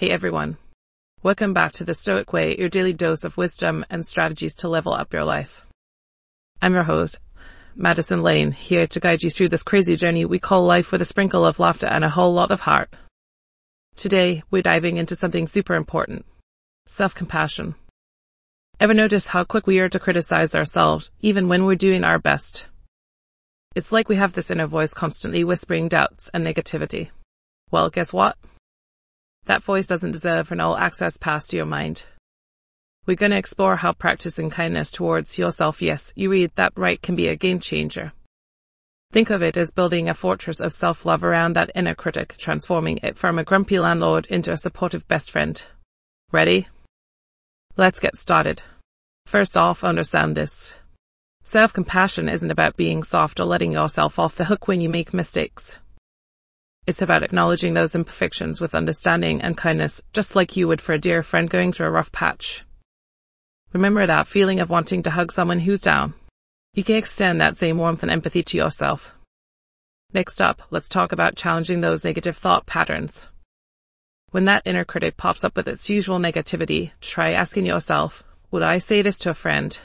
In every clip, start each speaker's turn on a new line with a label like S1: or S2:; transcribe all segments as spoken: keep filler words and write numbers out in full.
S1: Hey everyone, welcome back to The Stoic Way, your daily dose of wisdom and strategies to level up your life. I'm your host, Madison Lane, here to guide you through this crazy journey we call life with a sprinkle of laughter and a whole lot of heart. Today, we're diving into something super important, self-compassion. Ever notice how quick we are to criticize ourselves, even when we're doing our best? It's like we have this inner voice constantly whispering doubts and negativity. Well, guess what? That voice doesn't deserve an all-access pass to your mind. We're going to explore how practicing kindness towards yourself, yes, you read that right, can be a game changer. Think of it as building a fortress of self-love around that inner critic, transforming it from a grumpy landlord into a supportive best friend. Ready? Let's get started. First off, understand this. Self-compassion isn't about being soft or letting yourself off the hook when you make mistakes. It's about acknowledging those imperfections with understanding and kindness, just like you would for a dear friend going through a rough patch. Remember that feeling of wanting to hug someone who's down. You can extend that same warmth and empathy to yourself. Next up, let's talk about challenging those negative thought patterns. When that inner critic pops up with its usual negativity, try asking yourself, would I say this to a friend?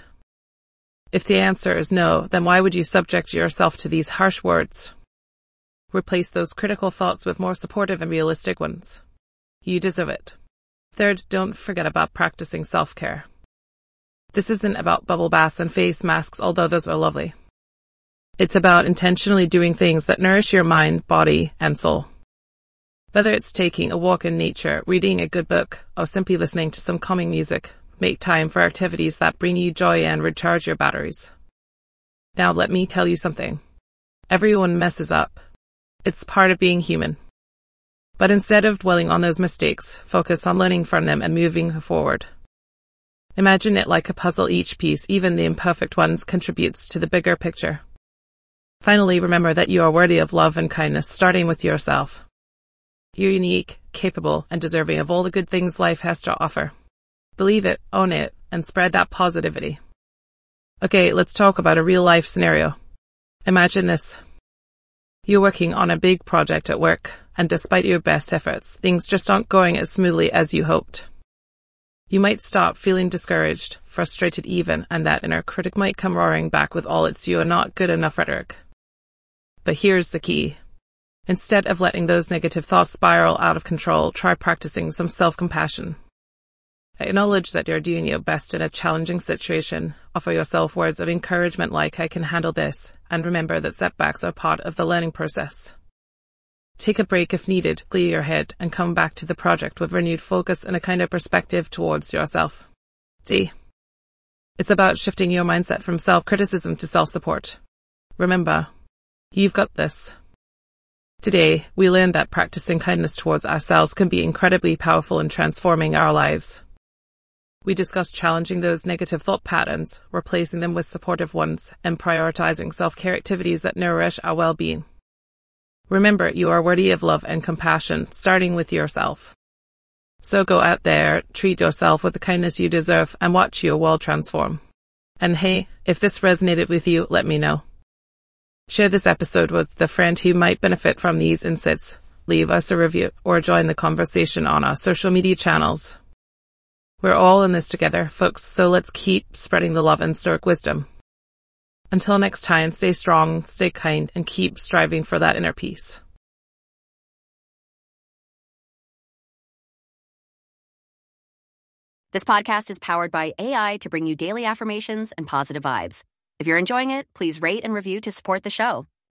S1: If the answer is no, then why would you subject yourself to these harsh words? Replace those critical thoughts with more supportive and realistic ones. You deserve it. Third, don't forget about practicing self-care. This isn't about bubble baths and face masks, although those are lovely. It's about intentionally doing things that nourish your mind, body, and soul. Whether it's taking a walk in nature, reading a good book, or simply listening to some calming music, make time for activities that bring you joy and recharge your batteries. Now let me tell you something. Everyone messes up. It's part of being human. But instead of dwelling on those mistakes, focus on learning from them and moving forward. Imagine it like a puzzle. Each piece, even the imperfect ones, contributes to the bigger picture. Finally, remember that you are worthy of love and kindness, starting with yourself. You're unique, capable, and deserving of all the good things life has to offer. Believe it, own it, and spread that positivity. Okay, let's talk about a real-life scenario. Imagine this. You're working on a big project at work, and despite your best efforts, things just aren't going as smoothly as you hoped. You might stop feeling discouraged, frustrated even, and that inner critic might come roaring back with all its "you are not good enough" rhetoric. But here's the key. Instead of letting those negative thoughts spiral out of control, try practicing some self-compassion. Acknowledge that you're doing your best in a challenging situation. Offer yourself words of encouragement like, "I can handle this," and remember that setbacks are part of the learning process. Take a break if needed, clear your head, and come back to the project with renewed focus and a kind of perspective towards yourself. See? It's about shifting your mindset from self-criticism to self-support. Remember, you've got this. Today, we learned that practicing kindness towards ourselves can be incredibly powerful in transforming our lives. We discussed challenging those negative thought patterns, replacing them with supportive ones, and prioritizing self-care activities that nourish our well-being. Remember, you are worthy of love and compassion, starting with yourself. So go out there, treat yourself with the kindness you deserve, and watch your world transform. And hey, if this resonated with you, let me know. Share this episode with a friend who might benefit from these insights. Leave us a review or join the conversation on our social media channels. We're all in this together, folks, so let's keep spreading the love and stoic wisdom. Until next time, stay strong, stay kind, and keep striving for that inner peace.
S2: This podcast is powered by A I to bring you daily affirmations and positive vibes. If you're enjoying it, please rate and review to support the show.